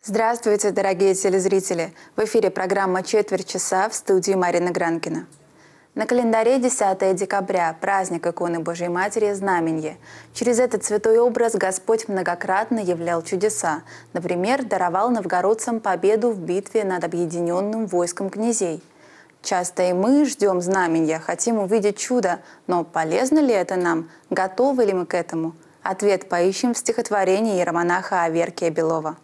Здравствуйте, дорогие телезрители! В эфире программа «Четверть часа» в студии Марина Гранкина. На календаре 10 декабря – праздник иконы Божьей Матери Знаменье. Через этот святой образ Господь многократно являл чудеса. Например, даровал новгородцам победу в битве над объединенным войском князей. Часто и мы ждем знаменья, хотим увидеть чудо, но полезно ли это нам? Готовы ли мы к этому? Ответ поищем в стихотворении иеромонаха Аверкия Белова.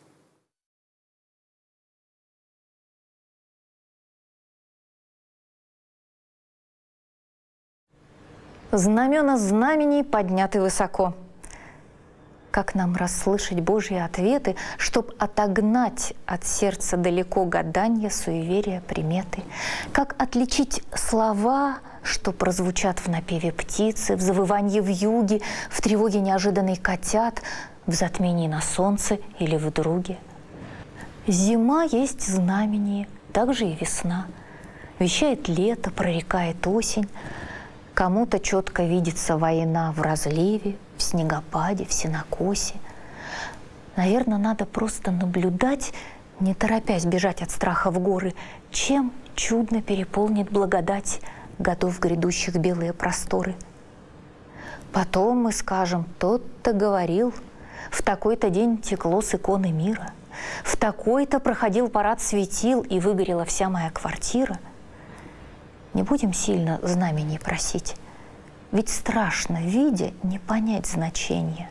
Знамена знамений подняты высоко. Как нам расслышать Божьи ответы, чтоб отогнать от сердца далеко гаданья, суеверия, приметы? Как отличить слова, что прозвучат в напеве птицы, в завывании вьюги, в тревоге неожиданной котят, в затмении на солнце или в друге? Зима есть знамение, так же и весна. Вещает лето, прорекает осень. Кому-то четко видится война в разливе, в снегопаде, в сенокосе. Наверное, надо просто наблюдать, не торопясь бежать от страха в горы, чем чудно переполнит благодать годов грядущих белые просторы. Потом мы скажем: тот-то говорил, в такой-то день текло с иконы мира, в такой-то проходил парад светил, и выгорела вся моя квартира. Не будем сильно знамений просить, ведь страшно, видя, не понять значения.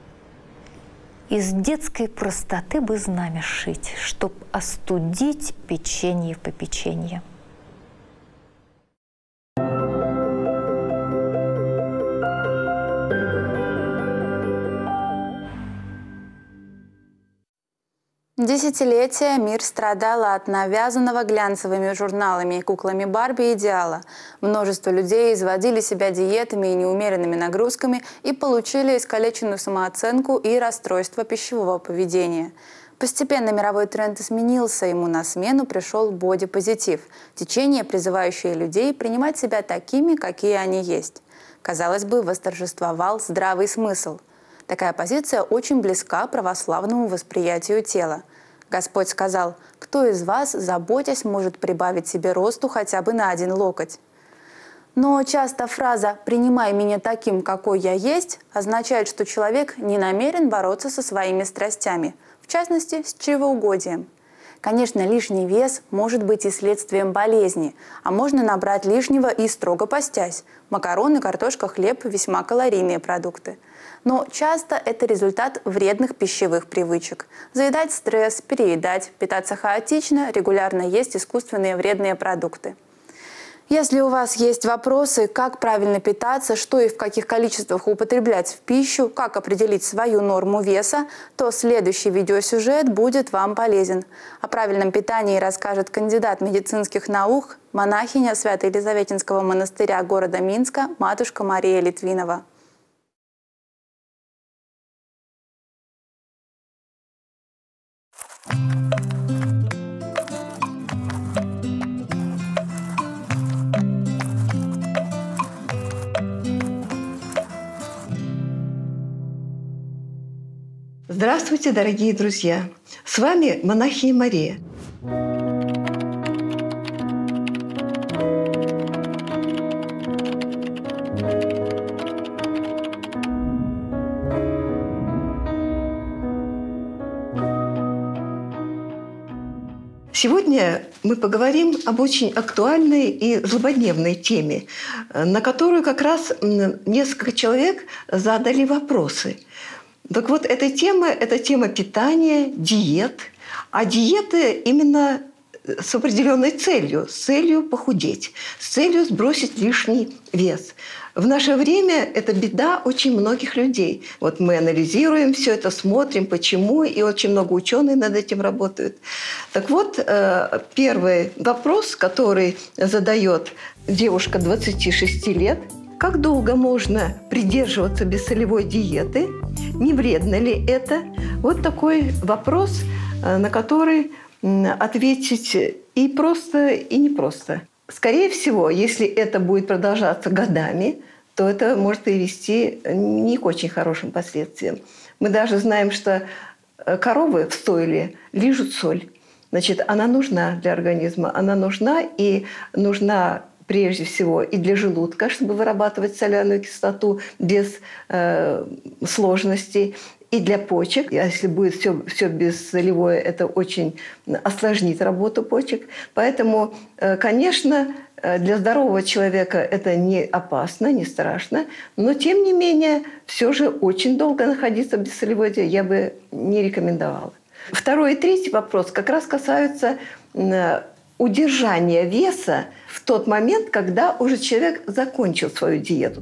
Из детской простоты бы знамя шить, чтоб остудить печенье по печенье. Десятилетия мир страдал от навязанного глянцевыми журналами и куклами Барби идеала. Множество людей изводили себя диетами и неумеренными нагрузками и получили искалеченную самооценку и расстройство пищевого поведения. Постепенно мировой тренд изменился, ему на смену пришел бодипозитив – течение, призывающее людей принимать себя такими, какие они есть. Казалось бы, восторжествовал здравый смысл. Такая позиция очень близка православному восприятию тела. Господь сказал: «Кто из вас, заботясь, может прибавить себе росту хотя бы на 1 локоть?» Но часто фраза «принимай меня таким, какой я есть» означает, что человек не намерен бороться со своими страстями, в частности, с чревоугодием. Конечно, лишний вес может быть и следствием болезни, а можно набрать лишнего и строго постясь. Макароны, картошка, хлеб – весьма калорийные продукты. Но часто это результат вредных пищевых привычек. Заедать стресс, переедать, питаться хаотично, регулярно есть искусственные вредные продукты. Если у вас есть вопросы, как правильно питаться, что и в каких количествах употреблять в пищу, как определить свою норму веса, то следующий видеосюжет будет вам полезен. О правильном питании расскажет кандидат медицинских наук, монахиня Свято-Елизаветинского монастыря города Минска, матушка Мария Литвинова. Здравствуйте, дорогие друзья! С вами монахиня Мария. Сегодня мы поговорим об очень актуальной и злободневной теме, на которую как раз несколько человек задали вопросы. Так вот, эта тема питания, диет. А диеты именно с определенной целью, с целью похудеть, с целью сбросить лишний вес. В наше время это беда очень многих людей. Вот мы анализируем все это, смотрим, почему, и очень много ученых над этим работают. Так вот, первый вопрос, который задает девушка 26 лет: как долго можно придерживаться бессолевой диеты? Не вредно ли это? Вот такой вопрос, на который ответить и просто, и непросто. Скорее всего, если это будет продолжаться годами, то это может привести не к очень хорошим последствиям. Мы даже знаем, что коровы в стойле лижут соль. Значит, она нужна для организма, она нужна и нужна прежде всего и для желудка, чтобы вырабатывать соляную кислоту без сложностей, и для почек. А если будет все безсолевое, это очень осложнит работу почек. Поэтому, конечно, для здорового человека это не опасно, не страшно, но тем не менее все же очень долго находиться в бессолевой воде я бы не рекомендовала. Второй и третий вопрос как раз касаются удержания веса в тот момент, когда уже человек закончил свою диету.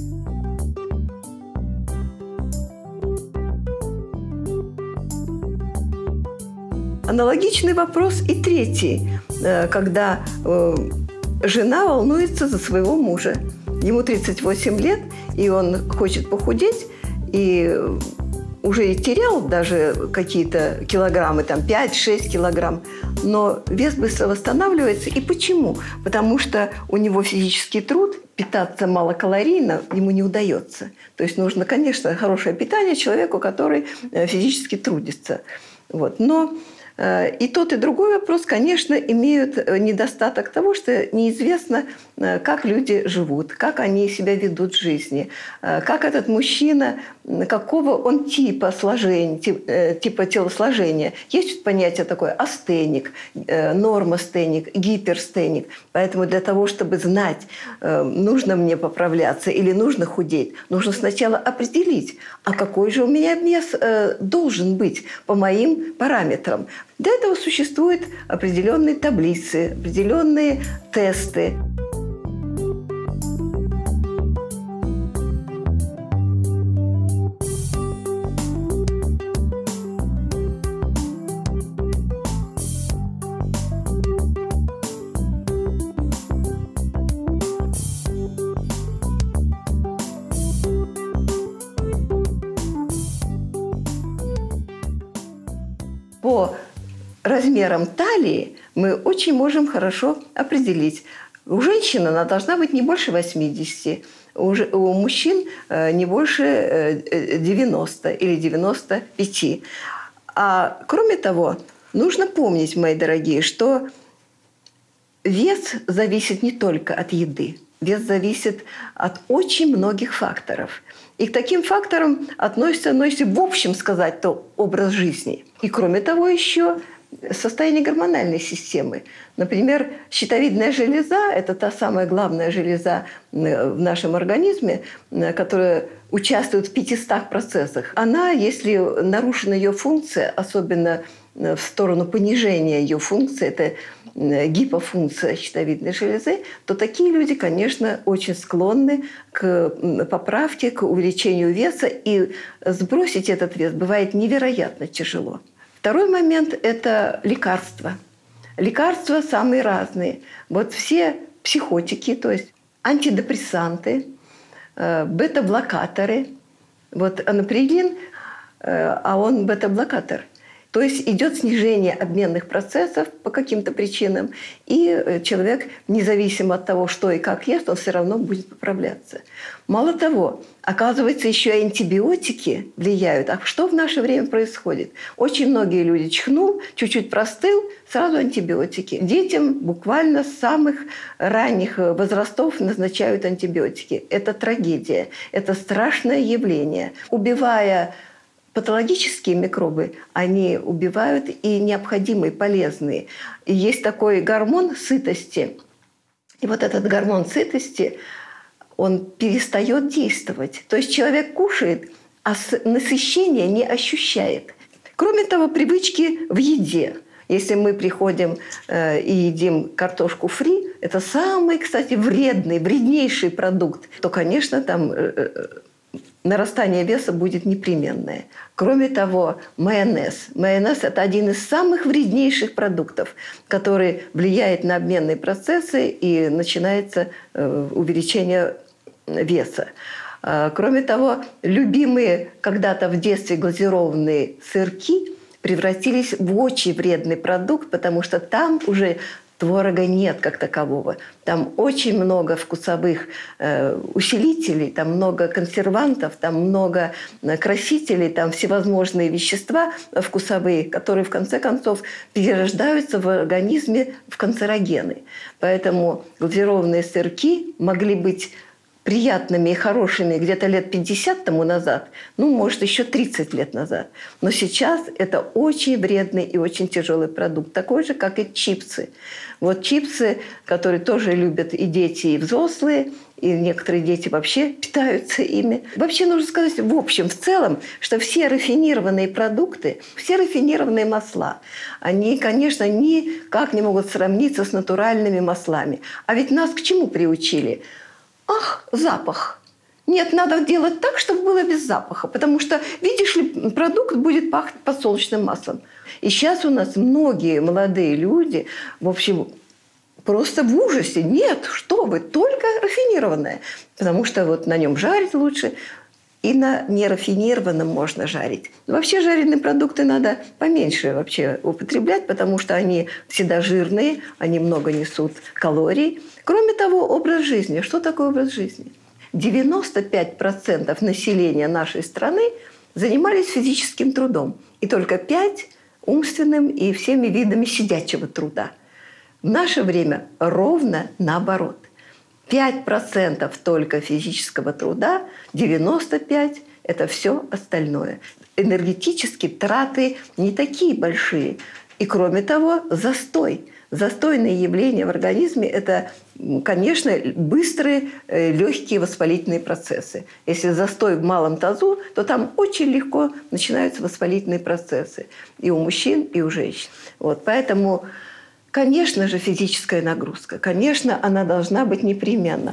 Аналогичный вопрос и третий, когда жена волнуется за своего мужа. Ему 38 лет, и он хочет похудеть, и уже и терял даже какие-то килограммы, там 5-6 килограмм, но вес быстро восстанавливается. И почему? Потому что у него физический труд, питаться малокалорийно ему не удается. То есть нужно, конечно, хорошее питание человеку, который физически трудится. Вот. Но и тот, и другой вопрос, конечно, имеют недостаток того, что неизвестно, как люди живут, как они себя ведут в жизни, как этот мужчина, какого он типа сложения, типа телосложения. Есть понятие такое астеник, нормастеник, гиперстеник. Поэтому для того, чтобы знать, нужно мне поправляться или нужно худеть, нужно сначала определить, а какой же у меня вес должен быть по моим параметрам. Для этого существуют определенные таблицы, определенные тесты. По размерам талии мы очень можем хорошо определить. У женщины она должна быть не больше 80, у мужчин не больше 90 или 95. А кроме того, нужно помнить, мои дорогие, что вес зависит не только от еды. Вес зависит от очень многих факторов. И к таким факторам относится, ну, если в общем сказать, то образ жизни. И кроме того еще состояние гормональной системы. Например, щитовидная железа – это та самая главная железа в нашем организме, которая участвует в 500 процессах. Она, если нарушена ее функция, особенно в сторону понижения ее функции, это гипофункция щитовидной железы, то такие люди, конечно, очень склонны к поправке, к увеличению веса, и сбросить этот вес бывает невероятно тяжело. Второй момент – это лекарства. Лекарства самые разные. Вот все психотики, то есть антидепрессанты, бета-блокаторы. Вот анаприлин, а он бета-блокатор. То есть идет снижение обменных процессов по каким-то причинам, и человек, независимо от того, что и как ест, он все равно будет поправляться. Мало того, оказывается, еще и антибиотики влияют. А что в наше время происходит? Очень многие люди чихнул, чуть-чуть простыл, сразу антибиотики. Детям буквально с самых ранних возрастов назначают антибиотики. Это трагедия, это страшное явление. Убивая патологические микробы, они убивают и необходимые, полезные. И есть такой гормон сытости. И вот этот гормон сытости, он перестает действовать. То есть человек кушает, а насыщения не ощущает. Кроме того, привычки в еде. Если мы приходим и едим картошку фри, это самый, кстати, вреднейший продукт, то, конечно, там нарастание веса будет непременное. Кроме того, майонез. Майонез – это один из самых вреднейших продуктов, который влияет на обменные процессы, и начинается увеличение веса. Кроме того, любимые когда-то в детстве глазированные сырки превратились в очень вредный продукт, потому что там уже Творога нет как такового. Там очень много вкусовых усилителей, там много консервантов, там много красителей, там всевозможные вещества вкусовые, которые в конце концов перерождаются в организме в канцерогены. Поэтому глазированные сырки могли быть приятными и хорошими где-то лет 50 тому назад, ну, может, еще 30 лет назад. Но сейчас это очень вредный и очень тяжелый продукт, такой же, как и чипсы. Вот чипсы, которые тоже любят и дети, и взрослые, и некоторые дети вообще питаются ими. Вообще нужно сказать в общем, в целом, что все рафинированные продукты, все рафинированные масла, они, конечно, никак не могут сравниться с натуральными маслами. А ведь нас к чему приучили? Ах, запах. Нет, надо делать так, чтобы было без запаха. Потому что, видишь ли, продукт будет пахнуть подсолнечным маслом. И сейчас у нас многие молодые люди, в общем, просто в ужасе. Нет, что вы, только рафинированное. Потому что вот на нем жарить лучше, и на нерафинированном можно жарить. Вообще жареные продукты надо поменьше вообще употреблять, потому что они всегда жирные, они много несут калорий. Кроме того, образ жизни. Что такое образ жизни? 95% населения нашей страны занимались физическим трудом. И только 5% умственным и всеми видами сидячего труда. В наше время ровно наоборот. 5% только физического труда, 95% – это все остальное. Энергетически траты не такие большие. И кроме того, застой. Застойные явления в организме – это, конечно, быстрые, легкие воспалительные процессы. Если застой в малом тазу, то там очень легко начинаются воспалительные процессы и у мужчин, и у женщин. Вот, поэтому, конечно же, физическая нагрузка, конечно, она должна быть непременно.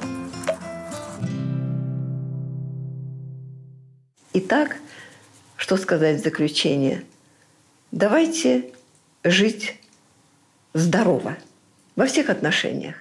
Итак, что сказать в заключение? Давайте жить здорово во всех отношениях.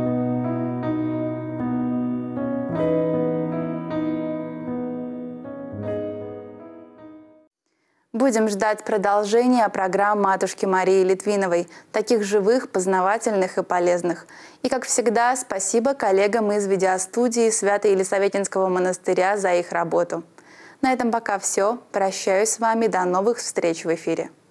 Будем ждать продолжения программ матушки Марии Литвиновой, таких живых, познавательных и полезных. И, как всегда, спасибо коллегам из видеостудии Свято-Елисаветинского монастыря за их работу. На этом пока все. Прощаюсь с вами. До новых встреч в эфире.